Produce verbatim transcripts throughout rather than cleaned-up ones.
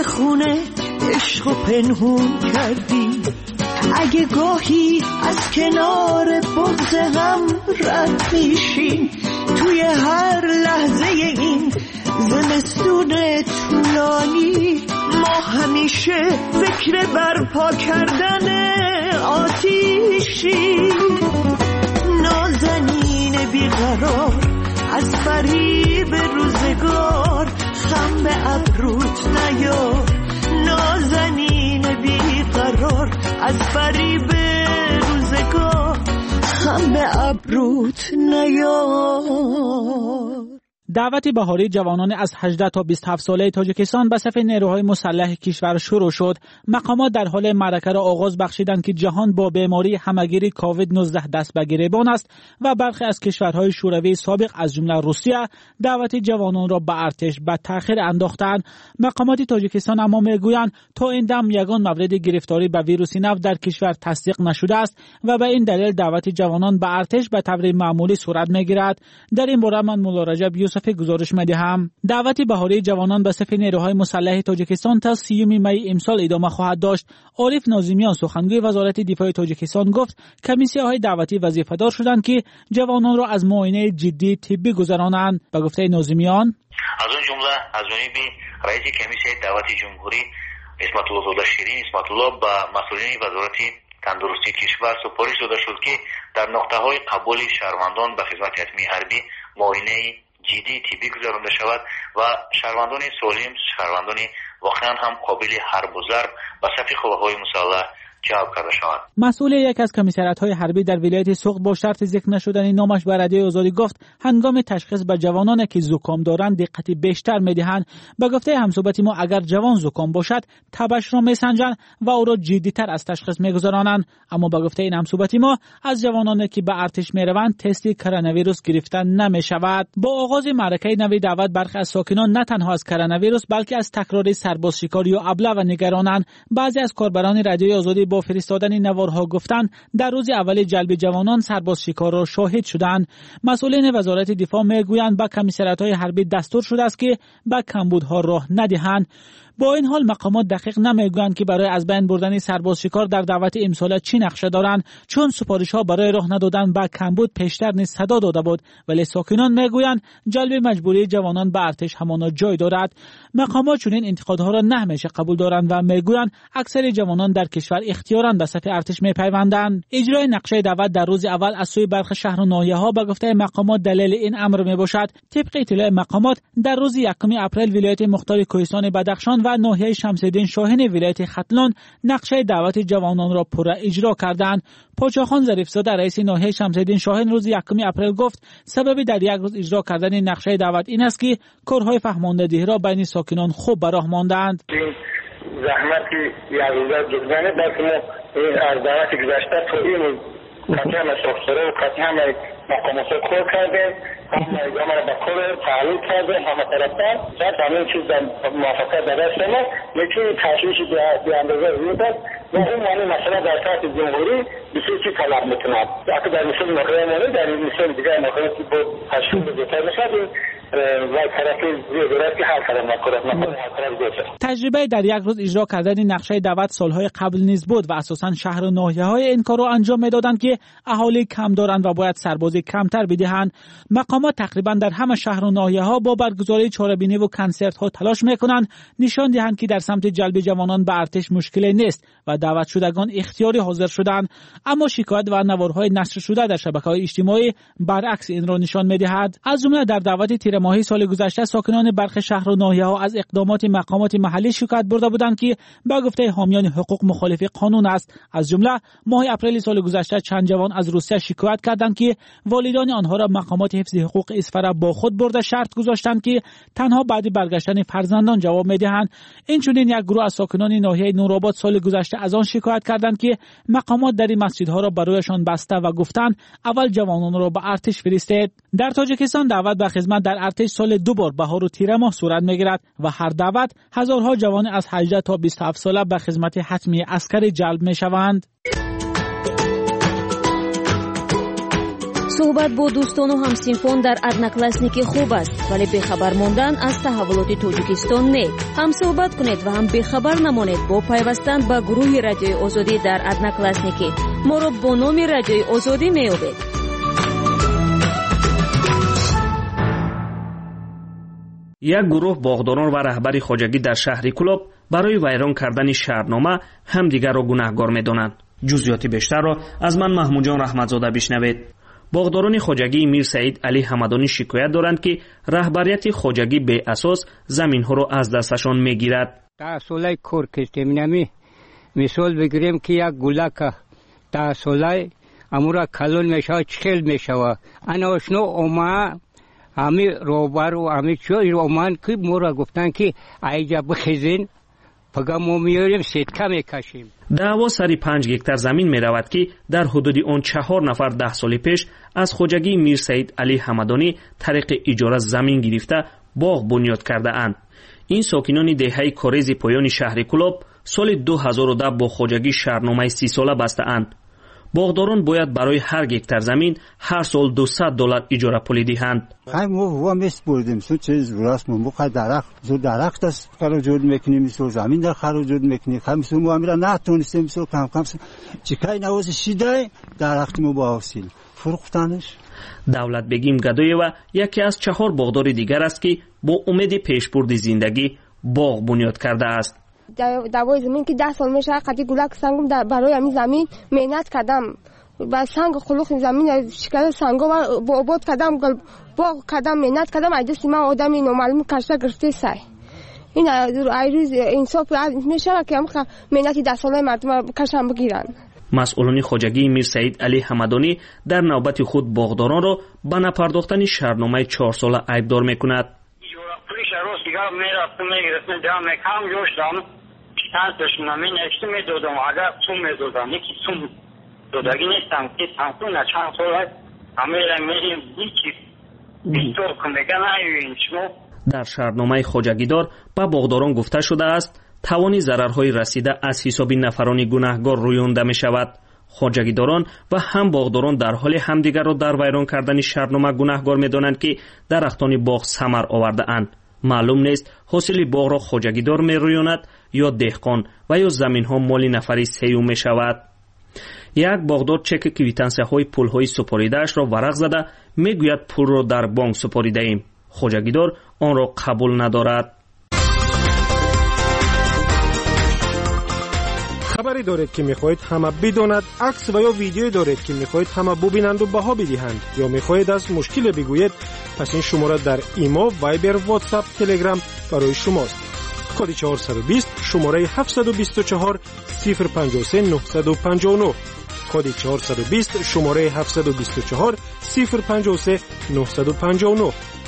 خونه عشق و پنهون کردی، اگه گاهی از کنار بغض هم رد میشیم، توی هر لحظه این زمستون طولانی ما همیشه فکر برپا کردن آتیشی. نازنین بیقرار از فریب روزگار، خم به ابروت نیار. نازنین بیقرار از فریب روزگار، خم به ابروت نیار. دعوت بهاری جوانان از هجده تا بیست و هفت ساله تاجیکستان به صف نیروهای مسلح کشور شروع شد. مقامات در حال معرکه را آغاز بخشیدند که جهان با بیماری همهگیری کووید نوزده دست به گریبان است و برخی از کشورهای شوروی سابق از جمله روسیه دعوت جوانان را به ارتش به تأخیر انداختند. مقامات تاجیکستان اما میگویند تا این دم یگان مورد گرفتاری به ویروس نو در کشور تصدیق نشده است و به این دلیل دعوت جوانان به ارتش به طور معمولی صورت میگیرد. در این باره من مولا رجب یوسف گزارش می‌دهم. دعوت بهاری جوانان به صف نیروهای مسلح تاجیکستان تا سیوم می امسال ادامه خواهد داشت. عارف ناظمیان سخنگوی وزارت دفاع تاجیکستان گفت کمیسی‌های دعوتی وظیفه‌دار شدند که جوانان را از معاینه جدی طبی گذرانند. به گفته ناظمیان از اون جمله از جانب رئیس کمیسیه دعوت جمهوری اسمت الله زاده شیرین اسمت الله با مسئولین وزارت تندرستی کشور سپارش داده شد که در نقطه‌های قبول شهروندان به خدمت حتمی حربی معاینه جدی طبی گذرانده شود و شهروندان سالم، شهروندان واقعا هم قابل حرب و ضرب به صف قوه‌های مسلح جلب کرده شود. مسئول یک از کمیسریات‌های حربی در ولایت سوخت با شرط ذکر نشدن نامش به رادیوی آزادی گفت هنگام تشخیص به جوانانی که زکام دارند دقت بیشتر می‌دهند. به گفته همسوبت ما اگر جوان زکام باشد تبش را می‌سنجند و او را جدی‌تر از تشخیص می‌گذارانند. اما به گفته این همسوبت ما از جوانانی که به ارتش می‌روند تست کرونا ویروس گرفته نمی‌شود. با آغاز معرکه نوی دعوت برخی از ساکنان نه تنها از کرونا ویروس بلکه از تکرار سرباز شکاری و ابله و نگرانند. بعضی از کاربران رادیوی آزادی با فرستادن نوارها گفتند در روز اول جلب جوانان سرباز شکار را شاهد شدند. مسئولین وزارت دفاع میگویند به کمیسریات‌های حربی دستور شده است که به کمبودها راه ندهند. با این حال مقامات دقیق نمیگویند که برای از بین بردن سرباز شکار در دعوت امسال چی نقشه دارند، چون سپارش‌ها برای راه ندادن به کمبود پیشتر نیز صدا داده بود، ولی ساکنان میگویند جلب مجبوری جوانان به ارتش همانا جای دارد. مقامات چنین انتقادها را نه همیشه قبول دارند و میگویند اکثر جوانان در کشور اختیاراً به صف ارتش میپیوندند. اجرای نقشه دعوت در روز اول از سوی برخی شهر و ناحیه‌ها به گفته مقامات دلیل این امر میباشد. طبق اطلاع مقامات در روز یکم اپریل ولایت مختار کوهستان بدخشان و ناحیه شمس‌الدین شاهین ولایت ختلان نقشه دعوت جوانان را پورا اجرا کردند. پاچاخان ظریفزاده رئیس ناحیه شمس‌الدین شاهین روز یکم اپریل گفت سبب در یک روز اجرا کردن نقشه دعوت این است که کارهای فهماندهی را بین ساکنان خوب به راه ماندند. زحمتی یک روزه جدانه بلکه ما از دعوت گذشته تا این قطعی همه ساختاره و قطعی همه مقامات کار کردیم، همه را به کار تعلیل کردیم، همه طرفتر شاید همین چیز در موافقت در دست ما میتونی تشویش به اندازه روی دست و اون معنی مثلا در سطح جمهوری بسیار چی طلب میکنند. اگه در مثل نقره مانه در این مثل دیگر نقره که با تشویش بزرگتر بشد تجربه در یک روز اجرا کردن نقشه دعوت سالهای قبل نیز بود و اساساً شهر و ناحیه‌های این کار را انجام میدادند که اهالی کم دارند و باید سربازی کمتر بدهند. مقامات تقریبا در همه شهر و ناحیه‌ها با برگزاری چهاربینی و کنسرت‌ها تلاش میکنند نشان دهند که در سمت جلب جوانان به ارتش مشکلی نیست و دعوت شدگان اختیاری حاضر شدند. اما شکایت و نوارهای نشر شده در شبکه‌های اجتماعی برعکس این را نشان می‌دهد. از جمله در دعوت تیر ماهی سال گذشته ساکنان برخی شهر و ناحیه‌ها از اقدامات مقامات محلی شکایت برده بودند که به گفته حامیان حقوق مخالف قانون است. از جمله ماه اپریل سال گذشته چند جوان از روسیه شکایت کردند که والدان آنها را مقامات حفظ حقوق اسفره با خود برده شرط گذاشتند که تنها بعد برگشتن فرزندان جواب می‌دهند. این چنین یک گروه از ساکنان ناحیه نورآباد سال گذشته از آن شکایت کردند که مقامات در این مسجدها را برایشان بسته و گفتند اول جوانان را به ارتش فرستید. در تاجیکستان دعوت به خدمت در ارتش سال دو بار بهار و تیر ماه صورت میگیرد و هر دعوت هزارها جوان از هجده تا بیست و هفت ساله به خدمت حتمی عسکری جلب میشوند. صحبت با دوستان و همسینفان در ادناکلاسنیکی خوب است، ولی بخبر ماندن از تحولات تاجیکستان نه. هم صحبت کنید و هم بخبر نمانید با پیوستن به گروه رادیوی آزادی در ادناکلاسنیکی. ما را با نام رادیوی آزادی میابید. یک گروه باغداران و رهبری خواجگی در شهر کلوب برای ویران کردن شهرنامه همدیگر را گناهکار می‌دانند. جزئیات بیشتر را از من محمود جان رحمتزاده بشنوید. باغداران خواجگی میر سعید علی حمدانی شکایت دارند که رهبریت خواجگی به اساس زمین‌ها را از دستشان می‌گیرد. تا سالای کار کردیم نمی مثال بگیریم که یک گلک تا سالای امورا کلون میشه چخل میشه انا اشنو اوما همی روبر و همی چوی رومان که مورا گفتن که ایجا بخیزین پگه ما میاریم سیتکه میکشیم. دعوا سری پنج گکتر زمین می رود که در حدود آن چهار نفر ده سال پیش از خواجگی میر سعید علی حمدانی طریق اجاره زمین گرفته باغ بنیاد کرده اند. این ساکنان دهه کاریز پایان شهر کلوب سال دو هزار و ده با خواجگی شهرنامه سی ساله بسته اند. باغداران باید برای هر گکتر زمین هر سال دویست دلار اجاره پولی دهند. خیلی ما و میست بردیم سو چیز راست مون بخواد درخت زود درخت است خراجات میکنیم سو زمین در خراجات میکنیم خیلی سو ما میرا نتونستیم سو کم کم چیکای نواز شیده درخت مو با حاصل فروختنش. دولت بگیم گدای و یکی از چهار باغدار دیگر است که با امید پیشبرد زندگی باغ بنیاد کرده است. دوای زمین که ده سال میشه قدی گلک سنگم در برای همین زمین مهنت کردم با سنگ خلوخ زمین شکل سنگا و با آباد کردم باغ کردم مهنت کردم ایدستی من آدمی نامعلوم کشته گرفته سای این ایروز انصاف میشه که هم مهنتی ده ساله مردم کشم بگیرن. مسئولان خواجگی میر سعید علی حمدانی در نوبت خود باغداران را به نپرداختن شهرنامه چهار ساله عیبدار میکند. روز دیگر میرفتم میگرفتم جمع کم جوشتم چند دشمنم این اشتی میدودم اگر سوم میدودم یکی سوم دودگی نیستم که سمتون چند سال همه را میریم یکی بیستور کمگه نایوین شما. در شهرنامه خواجگیدار به باغداران گفته شده است توانی ضررهای رسیده از حساب نفران گناهگار رویانده می شود. خواجگیداران و هم باغداران در حال همدیگر را در ویران کردن شهرنامه گناهگار می دانند که درختان باغ ثمر آورده اند. معلوم نیست حاصل باغ را خواجگیدار می رویاند یا دهقان و یا زمین ها مال نفری سیوم می شود. یک باغدار چک کویتانسه های پول های سپاریده اش را ورق زده می گوید پول را در بانک سپاریده ایم. خواجگیدار آن را قبول ندارد. خبری دارید که میخواهید همه بداند، عکس و یا ویدیو دارید که میخواهید همه ببینند و بها بدهند یا میخواهید از مشکل بگویید، پس این شماره در ایمو، وایبر، واتساپ، تلگرام برای شماست. کد چهارصد و بیست شماره هفتصد و بیست و چهار صفر پنجاه و سه نهصد و پنجاه و نه. کد چهارصد و بیست شماره هفتصد و بیست و چهار صفر پنجاه و سه نهصد و پنجاه و نه.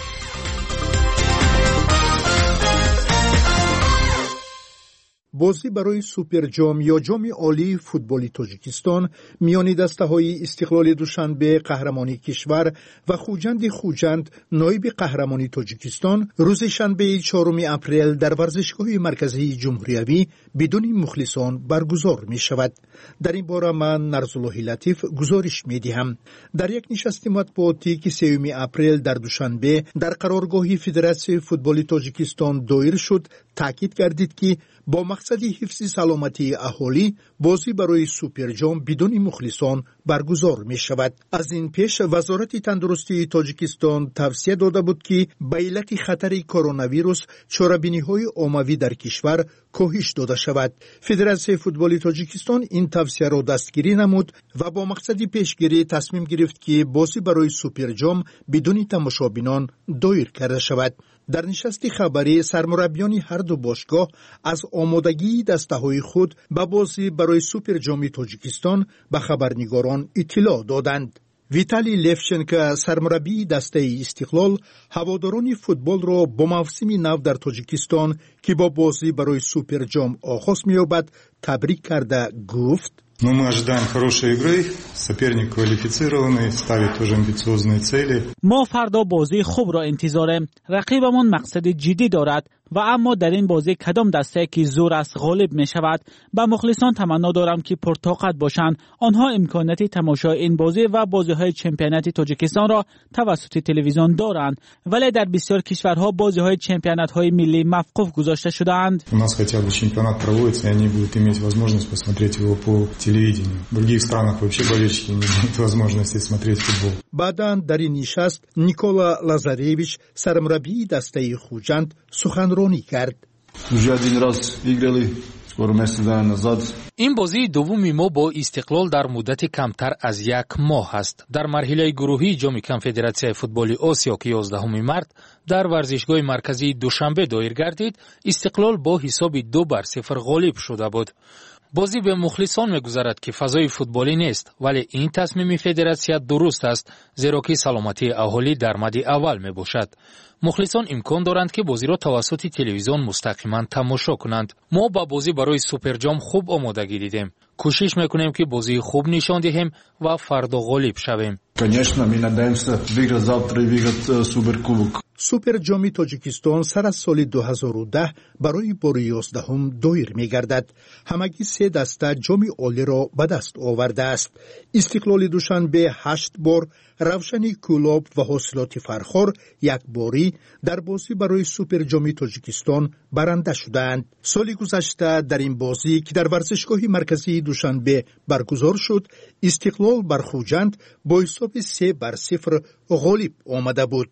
بازی برای سوپر جام یا جام عالی فوتبالی تاجیکستان میان دسته‌های استقلال دوشنبه قهرمانی کشور و خوجند خوجند نایب قهرمانی تاجیکستان روز شنبه چهارم اپریل در ورزشگاه مرکزی جمهوریوی بدون مخلصان برگزار می شود. در این باره من نرزالله لطیف گزارش می دهم. در یک نشست مطبوعاتی که سوم اپریل در دوشنبه در قرارگاه فدراسیون فوتبال تاجیکستان دایر شد، تاکید کردید که با مقصد حفظ سلامتی اهالی بازی برای سوپر جام بدون مخلصان برگزار می شود. از این پیش وزارت تندرستی تاجیکستان توصیه داده بود که به علت خطر کرونا ویروس چاره‌بینی‌های عمومی در کشور کاهش داده شود. فدراسیون فوتبال تاجیکستان این توصیه را دستگیری نمود و با مقصد پیشگیری تصمیم گرفت که بازی برای سوپر جام بدون تماشابینان دایر کرده شود. در نشست خبری سرمربیان هر دو باشگاه از آمادگی دسته‌های خود به بازی برای سوپر جام تاجیکستان به خبرنگاران اطلاع دادند. ویتالی لفچنکو سرمربی دسته استقلال هواداران فوتبال را با موسم نو در تاجیکستان که با بازی برای سوپر جام آغاز می‌یابد تبریک کرده گفت: Но мы ожидаем хорошей игры. Соперник квалифицированный, ставит тоже амбициозные цели. ما فردا بازی خوب را انتظاریم. رقیبمون مقصد جدی دارد و اما در این بازی کدام دسته که زور است غالب می شود. به مخلصان تمنا دارم که پرطاقت باشند. آنها امکانات تماشای این بازی و بازی های چمپیونات تاجیکستان را توسط تلویزیون دارند، ولی در بسیار کشورها بازی های چمپیونات های ملی موقوف گذاشته شده‌اند. У нас хотя бы чемпионат проводится, и они будут иметь возможность посмотреть его по телевидению. В других странах вообще болельщики не имеют возможности смотреть футбол. بعداً در این نشست نیکولا لازاریویچ سرمربی دسته خوجند سخنرانی کرد. Уже один раз играли, скоро месяц назад. این بازی دومی ما با استقلال در مدت کمتر از یک ماه است. در مرحله گروهی جام کنفدراسیای فوتبال آسیا که یازدهم مارس در ورزشگاه مرکزی دوشنبه دایر گردید، استقلال با حساب دو بر صفر غالب شده بود. بازی به مخلصان می‌گذرد که فضای فوتبالی نیست، ولی این تصمیم فدراسیون درست است، زیرا که سلامتی اهالی در مد اول میباشد. مخلصان امکان دارند که بازی را توسط تلویزیون مستقیما تماشا کنند. ما با بازی برای سوپر جام خوب آمادگی دیدیم. کوشش میکنیم که بازی خوب نشان دهیم و فردا غالب شویم. Конечно, мы надеемся выиграть завтра и выиграть суперкубок. سوپر جام تاجیکستان سر از سال دو هزار و ده برای بار یازدهم دایر می‌گردد. همگی سه دسته جام عالی را به دست آورده است. استقلال دوشنبه هشت بار، روشنی کلاب و حاصلات فرخار یک باری در بازی برای سوپر جام تاجیکستان برنده شدند. سال گذشته در این بازی که در ورزشگاه مرکزی دوشنبه برگزار شد، استقلال بر خوجند با حساب سه بر صفر غالب آمده بود.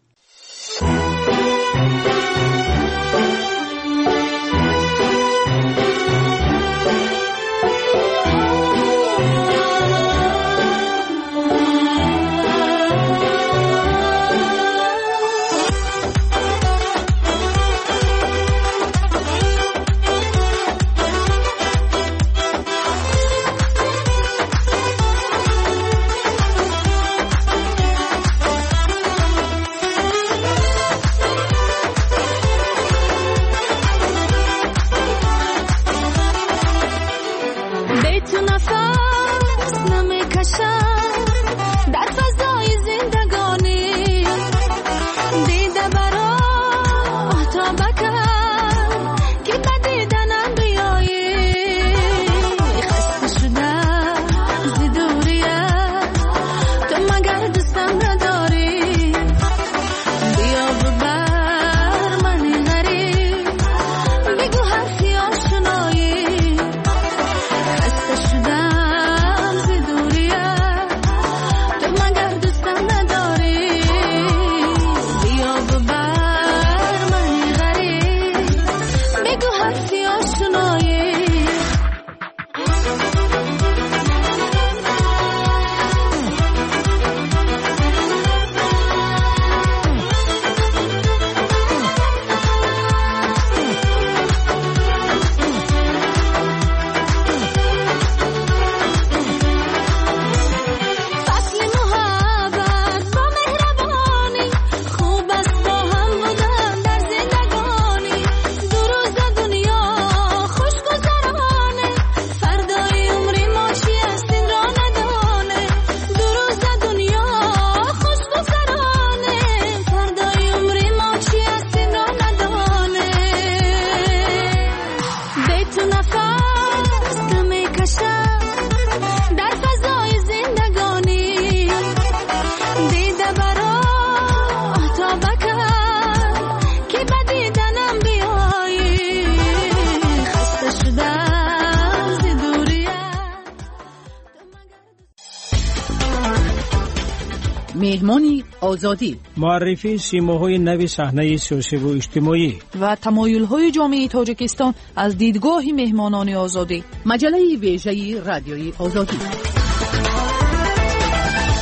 مهمانی آزادی، معرفی سیماهای نوی صحنه سیاسی و اجتماعی و تمایل‌های جامعه تاجیکستان از دیدگاه مهمانان آزادی. مجله ویژه رادیوی آزادی.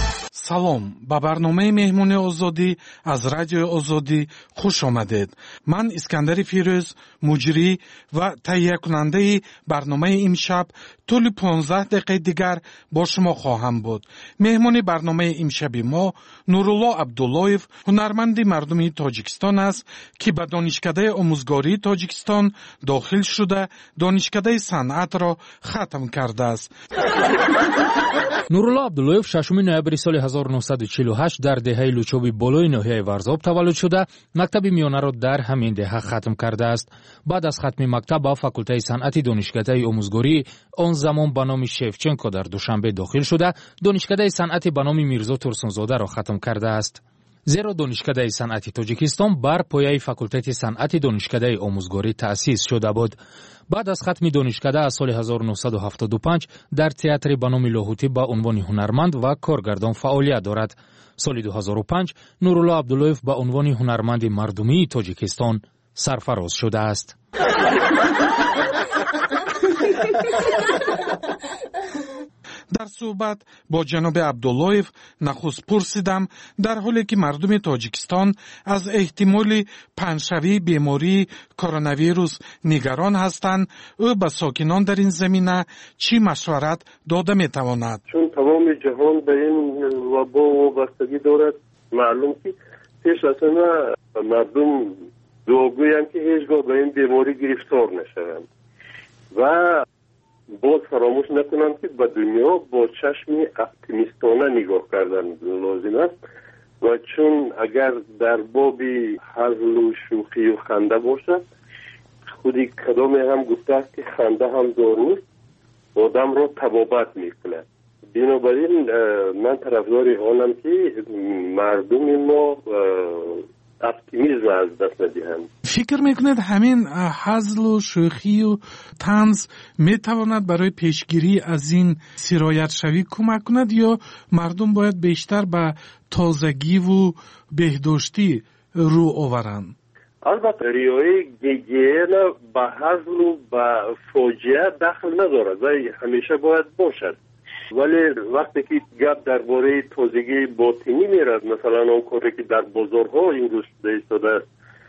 салом, ба барномаи меҳмони озодӣ аз радиои озодӣ хуш омадед. ман Искандари Фирӯз, муҷрӣ ва таҳиякунандаи барномаи имшаб тӯли понздаҳ дақиқаи дигар бо шумо хоҳам буд. меҳмони барномаи имшаби мо Нурулло Абдуллоев, ҳунарманди мардуми Тоҷикистон аст, ки ба донишкадаи омӯзгории Тоҷикистон дохил шуда, донишкадаи санъатро хатм кардааст. нурулло абдуллоев шашуми ноябри соли ҳазору нуҳсаду чилу ҳашт дар деҳаи лучоби болои ноҳияи Варзоб таваллуд шуда, мактаби миёнаро дар ҳамин деҳа хатм кардааст. баъд аз хатми мактаб ба факултаи санъати донишкадаи омӯзгории он замон ба номи Шевченко дар Душанбе дохил шуда, донишкадаи санъати ба номи Мирзо Турсунзодаро хатм кардааст. зеро донишкадаи санъати Тоҷикистон бар пояи факултати санъати донишкадаи омӯзгорӣ таъсис шуда буд. баъд аз хатми донишкада аз соли ҳазору нуҳсаду ҳафтоду панҷ дар театри ба номи Лоҳутӣ ба унвони ҳунарманд ва коргардон фаъолият дорад. соли ду ҳазору панҷ Нурулло Абдуллоев ба унвони ҳунарманди мардумии Тоҷикистон сарфароз шудааст. дар суҳбат бо ҷаноби Абдуллоев нахуст пурсидам, дар ҳоле ки мардуми Тоҷикистон аз эҳтимоли паншавии бемории коронавирус нигарон ҳастанд, ӯ ба сокинон дар ин замина чӣ машварат дода метавонад? чун тамоми ҷаҳон ба ин вабо вобастагӣ дорад, маълум ки пеш аз ҳама мардум дуогӯянд ки ҳеҷ гоҳ ба ин беморӣ гирифтор нашаванд ва боз фаромӯш накунам ки ба дунё бо чашми оптимистона нигоҳ кардан лозим аст ва чун агар дар боби ҳазлу шӯхию ханда бошад, худи кадоме ҳам гуфтааст ки ханда ҳам дорнист, одамро табобат мекунад. бинобар ин ман тарафдори онам ки мардуми мо оптимизм аз даст надиҳанд. фикр мекунед ҳамин ҳазлу шӯхию танз метавонад барои пешгирӣ аз ин сироятшавӣ кӯмак кунад ё мардум бояд бештар ба тозагиву беҳдоштӣ рӯ оваранд? албатта риояи гигиена ба ҳазлу ба фоҷиа дахл надорад ва ҳамеша бояд бошад. вале вақте ки гап дар бораи тозагии ботинӣ мерад, масалан он коре ки дар бозорҳо имрӯз шуда истодааст,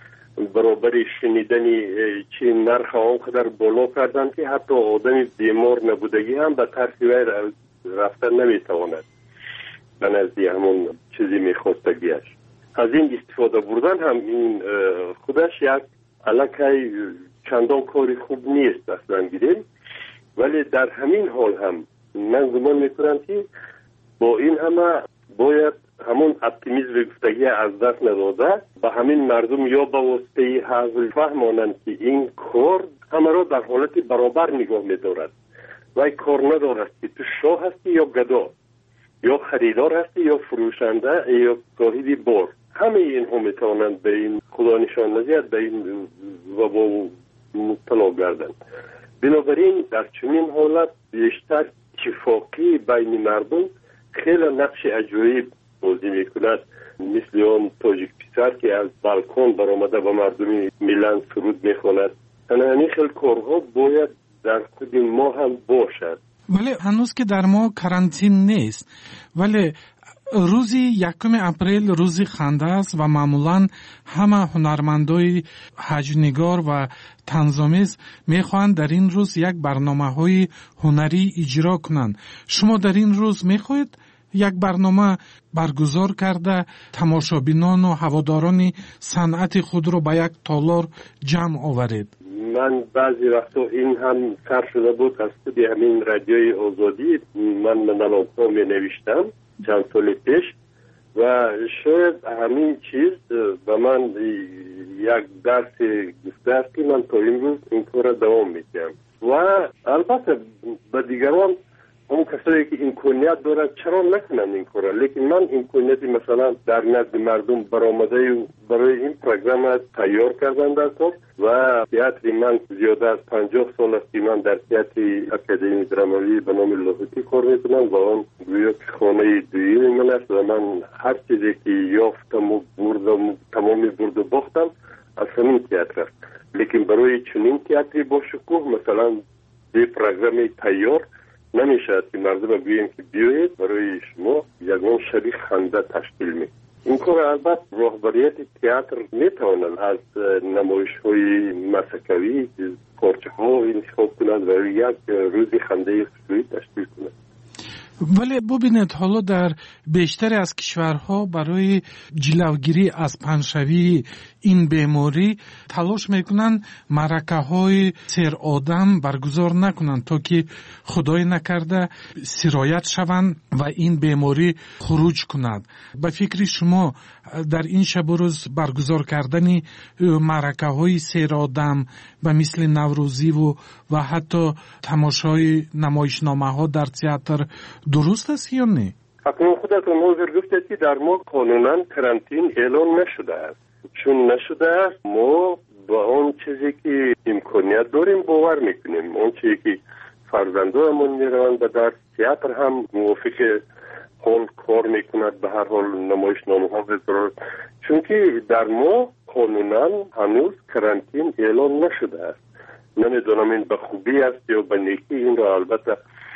баробари шунидани чи нарха он қадар боло карданд ки ҳатто одами бемор набудагӣ ҳам ба тарси вай рафта наметавонад ба назди ҳамон чизи мехостагиаш. аз ин истифода бурдан ҳам ин худаш як аллакай чандон кори хуб нест аслан гирем, вале дар ҳамин ҳол ҳам من گمان میکنم که با این همه باید همون اپتیمیزم گفتگی از دست نداده با همین مردم یا با واسطه حاصل فهمانند که این کار همه را در حالت برابر نگاه می‌دارد و این کار ندارد که تو شاه هستی یا گدا یا خریدار هستی یا فروشنده یا صاحب بار. همه اینها میتوانند به این خدا نشان ندهد به این وبا مبتلا گردند. بنابراین در چنین حالت بیشتر اتفاقی بین مردم خیلی نقش عجیب بازی میکند، مثل اون تاجیک پسر که از بالکن برآمده و مردمی میلان سرود میخواند. همین خیلی کارها باید در خود ما هم باشد. ولی هنوز که در ما کرانتین نیست، ولی روزی یکم اپریل روزی خنده است و معمولا همه هنرمندای حجنگار و طنزآمیز میخواهند در این روز یک برنامه های هنری اجرا کنند. شما در این روز میخواهید یک برنامه برگزار کرده تماشابینان و هواداران صنعت خود رو به یک تالار جمع آورید؟ من بعضی وقتا این هم سر شده بود از خود همین رادیوی آزادی من منالوکا می نوشتم چند سال پیش و شاید همین چیز به من یک درس گفته است که من تا امروز این کار دوام میدم و البته به دیگران اون کسایی که امکانیت دارد چرا نکنند این کار، لیکن من امکانیتی مثلا در نزد مردم برآمده برای این پروگرام تیار کردن در کار و تئاتر من زیاده از پنجاه سال است که من در تئاتر اکادمی درامایی به نام لاهوتی کار میکنم و آن گویا که خانه دویی من است و من هر چیزی که یافتم و بردم تمامی برد و باختم از همین تئاتر است. لیکن برای چنین تئاتری با شکوه مثلا به پروگرام تیار نمیشد که مردم بگوییم که بیایید برای شما یگان شبیه خنده تشکیل می. این کار البته رهبریت تئاتر میتواند از نمایش های مسکوی پارچه ها انتخاب کند و یک روزی خنده خصوصی تشکیل کند. ولی ببینید حالا در بیشتر از کشورها برای جلوگیری از پنشوی این بیماری تلاش میکنن معرکه های سیر آدم برگزار نکنن تا که خدای نکرده سرایت شوند و این بیماری خروج کند. به فکر شما در این شب و روز برگزار کردن معرکه های سیر آدم به مثل نوروزی و و حتی تماشای نمایشنامه ها در تئاتر درست است یا نه؟ اکنون خودتون حاضر گفتید که در ما قانونا کرانتین اعلان نشده است. چون نشده است ما با اون چیزی که امکانیت داریم باور میکنیم. اون چیزی که فرزندانمون میروند و در تئاتر هم موافق حال کار میکند به هر حال نمایشنامه ها بذارد. چون که در ما قانونا هنوز کرانتین اعلان نشده است. نمیدونم این به خوبی است یا به نیکی، این را البته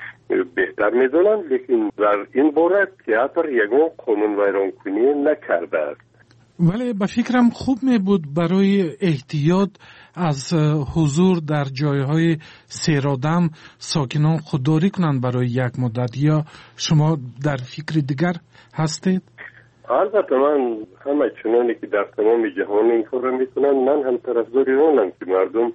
بهتر میدونم، لیکن در این باره تئاتر یگان قانون ویران کنی نکرده است. ولی به فکرم خوب می بود برای احتیاط از حضور در جایهای سیرادم ساکنان خودداری کنند برای یک مدت، یا شما در فکر دیگر هستید؟ البته من همه چنانی که در تمام جهان این کار را میکنن، من هم طرفدار اونم که مردم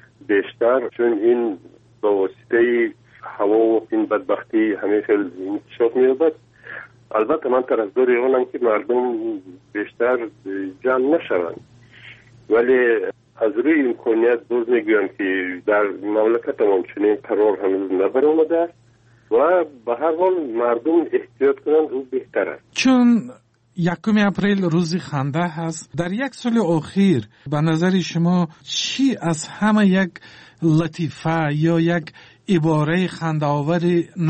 بیشتر، چون این با واسطه هوا و این بدبختی همه خیلی انتشار می‌یابد، البته من طرفدار اونم که مردم بیشتر جمع نشوند. ولی از روی امکانیت باز میگویم که در مملکت ما چنین قرار هنوز نبرآمده است و به هر حال مردم احتیاط کنند او بهتر است. چون یکم اپریل روز خنده هست، در یک سال اخیر به نظر شما چی از همه یک لطیفه یا یک عباره خنده‌آور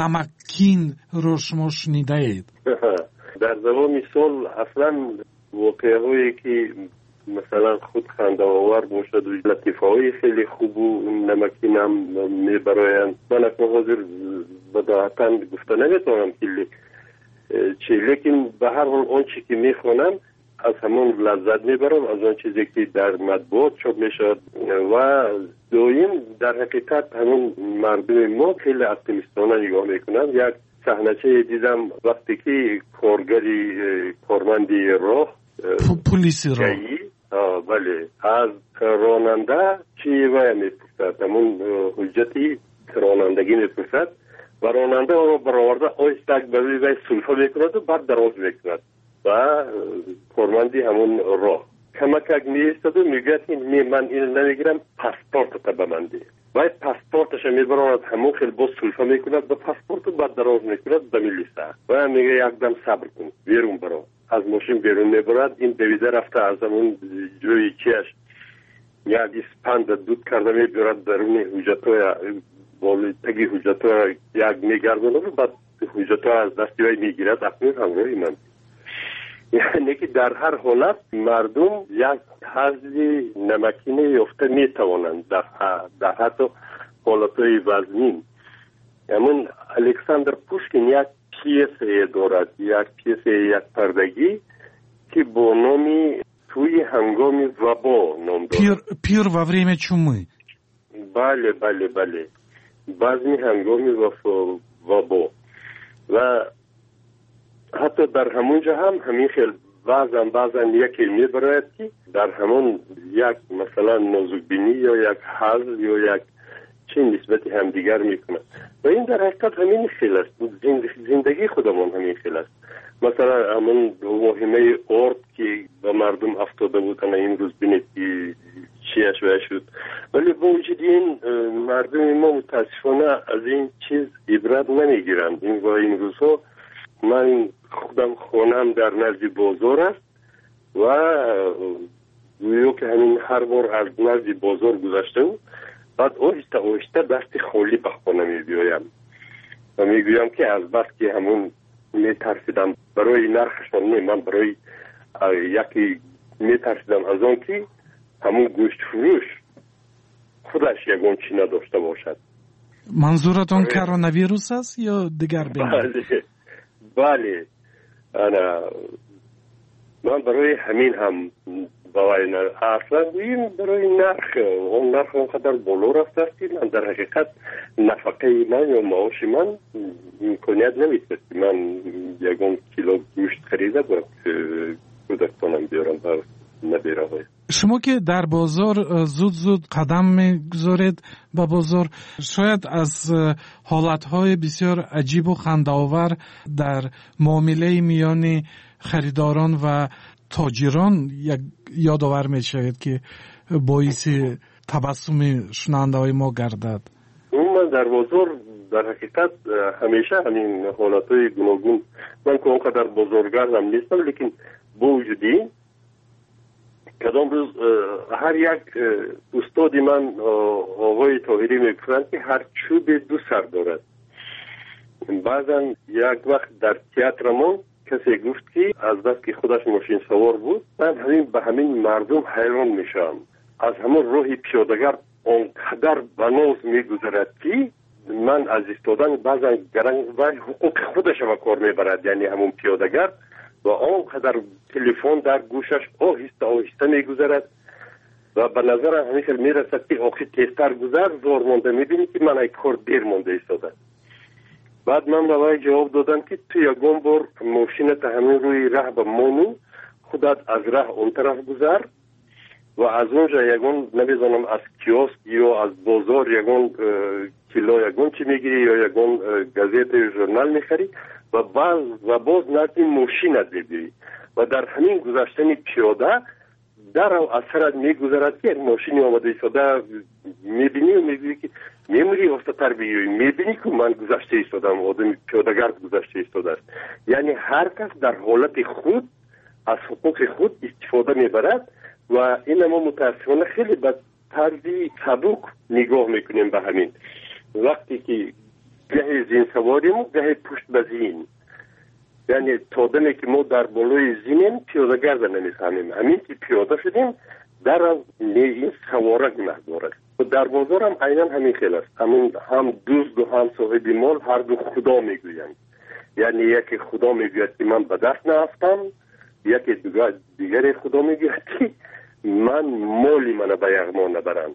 نمکین رو شما شنیده اید؟ در زمان سال اصلا واقعهایی که مثلا خود خنده‌آور باشد و لطیفه های خیلی خوب و نمکین هم میبرایند. من اکنون حاضر بداهتا گفته نمیتونم که چی، لیکن به هر حال اون چی که میخونم از همون لذت میبرم، از اون چیزی که در مطبوعات چاپ میشد. و دویم در حقیقت همون مردم ما خیلی اپتیمیستانه نگاه میکنن. یک صحنه دیدم وقتی که کارگری کارمندی راه پلیسی راه بله از راننده چی وای میپرسد، همون حجتی رانندگی میپرسد و راننده رو برآورده آهسته به روی سلفه میکند و بعد دراز میکند و کارمندی همون راه کمک میایستد و میگه که من اینو نمیگیرم، پاسپورت تا به من ده. و پاسپورتش میبراند همون خیلی باز سلفه میکند به پاسپورت و بعد دراز میکند به میلیسه و میگه یکدم صبر کن بیرون برو. از ماشین بیرون میبرد، این دویده رفته از همون جوی چیش یک اسپند دود کرده میبرد درون حجتای بالی تگی حجتای یک میگردونه و بعد حجتای از دستی وی میگیرد. اکنون همراهی من یعنی که در هر حالت مردم یک حضی نمکینه یافته میتوانند در, در حتی حالتهای وزنین. همون الکساندر پوشکین یک پیسه دارد، یک پیسه یک پردگی که با نامی توی هنگام وبا نام دارد. پیر, پیر و وریم چومی. بله بله بله بعضی هنگام وبا و حتی در همونجا هم همین خیلی بعضا بعضا یکی میبراید که در همون یک مثلا نازکبینی یا یک حزل یا یک چه نسبتی هم دیگر میکنه و این در حقیقت همین خیلی است. زندگی خودمون همین خیلی است. مثلا همون مهمه ارد که به مردم افتاده بودن این روز بینید که چیش وی شد، ولی با وجود این مردم ما متاسفانه از این چیز عبرت نمیگیرند. این و این روزها من خودم خونم در نزد بازار است و گویو که همین هر بار از نزد بازار گذاشتم بعد آهسته آهسته دست خالی به خانه می بیایم و می گویم که از بس که همون می ترسیدم برای نرخشان می من برای یکی می ترسیدم از آن که همون گوشت فروش خودش یکون چی نداشته باشد. منظورتون کرونا است یا دیگر بیماری؟ بله بله انا من برای همین هم باوری ندارم. اصلا این برای نرخ اون نرخ اونقدر بالا رفته است که من در حقیقت نفقه من یا معاش من امکانیت نمیده من یکون کیلو گوشت خریده باید کودکانم بیارم و نبیره های. شما که در بازار زود زود قدم میگذارید با بازار، شاید از حالتهای بسیار عجیب و خنده‌آور در معامله میان خریداران و تاجران یادآور میشود که باعث تبسم شنونده های ما گردد. من در بازار در حقیقت همیشه همین حالتهای گوناگون، من که اونقدر بازارگردم نیستم، لیکن با وجودی کدام روز هر یک استادی من آقای طاهری میگفتند که هر چوب دو سر دارد. بعضا یک وقت در تئاتر ما کسی گفت که از دست که خودش ماشین سوار بود، من همین به همین مردم حیران میشم. از همون راه پیاده‌گر اونقدر بناز میگذرد که من از ایستادن بعضا گرنگ و حقوق خودش و کار میبرد، یعنی همون پیاده‌گر و آنقدر تلفن در گوشش آهسته آهسته میگذرد و به نظر همیشه میرسد که آخی تیزتر گذر زور مونده، میبینی که من ای کار دیر مونده ایستاده. بعد من به وی جواب دادم که تو یکم بار ماشینت همین روی راه به مانو خودت از راه اون طرف گذر و از اونجا یکم نمیدونم از کیوسک یا از بازار یکم کیلو یکم چی میگیری یا یکم گازت یا ژورنال میخری و باز و باز نزدیک ماشینت میبینی و در همین گذشتن پیاده در اثرت میگذرد که ماشینی آمده ایستاده میبینی و میبینی که میموری وسط‌تر بیایی، میبینی که من گذشته ایستادم، آدم پیاده‌گر گذشته ایستاده است. یعنی هر کس در حالت خود از حقوق خود استفاده میبرد و این ما متاسفانه خیلی به طرزی سبک نگاه میکنیم به همین. وقتی که گاهی زین سواریم و گاهی پشت به زین، یعنی تا دمی که ما در بالای زینیم پیاده‌گر نمیفهمیم، همین که پیاده شدیم در این سواره گناه دارد. در بازار هم عیناً همین خیلی است، همین هم دوست و هم صاحب مال هر دو خدا میگویند. یعنی یکی خدا میگوید که من به دست نرفتم، یکی دیگر خدا میگوید که من مالی من به یغما نبرم.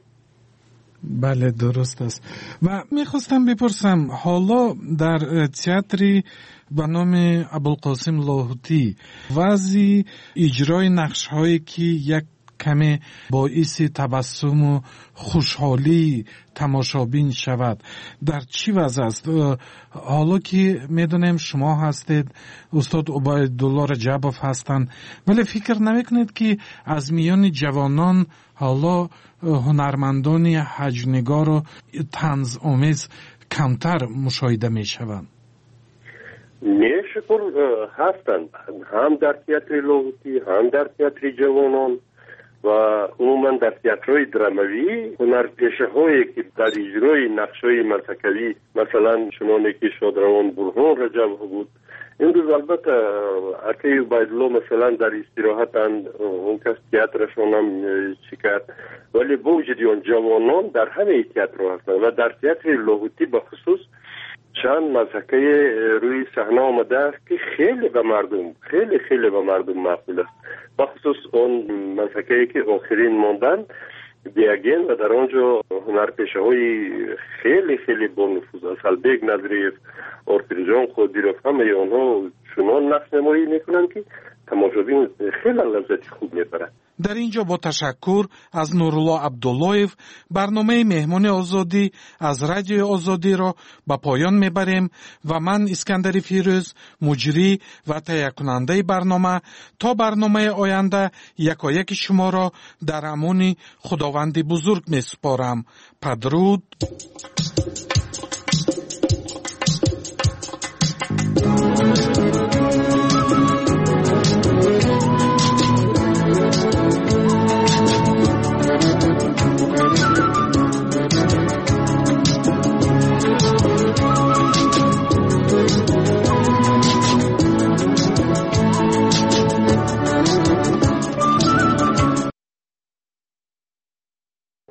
بله درست است. و میخواستم بپرسم حالا در تئاتری به نام ابوالقاسم لاهوتی وضع اجرای نقش هایی که یک کمی باعث تبسم و خوشحالی تماشابین شود در چی وضع است؟ حالا که میدونیم شما هستید، استاد عبیدالله رجبوف هستند، ولی فکر نمیکنید که از میان جوانان حالا هنرمندان حجم‌نگار و طنز آمیز کمتر مشاهده میشوند؟ میشکر هستند، هم در تئاتر لاهوتی هم در تئاتر جوانان و عموما در تئاترهای دراموی هنرپیشه هایی که در اجرای نقش‌های مسکوی مثلا چنانه که شادروان برهان رجب بود، این روز البته اکی عبیدالله مثلا در استراحتند، اون کس تئاترشون هم چیکرد، ولی با وجود اون جوانان در همه تئاتر هستند و در تئاتر لاهوتی به خصوص چند مسکه روی صحنه آمده است که خیلی به مردم خیلی خیلی به مردم مقبول است، به خصوص اون مسکه که آخرین ماندن دیگین و در آنجا هنرپیشه های خیلی خیلی با نفوذ است. البیگ نظریف، ارتریجان خودیروف همه آنها چنان نقش نمایی میکنند که تماشابین خیلی لذت خوب میبرند. در اینجا با تشکر از نورالله عبداللهیف برنامه مهمان آزادی از رادیو آزادی را به پایان میبریم و من اسکندر فیروز مجری و تهیه کننده برنامه تا برنامه آینده یکایک شما را در امان خداوند بزرگ میسپارم. پدرود.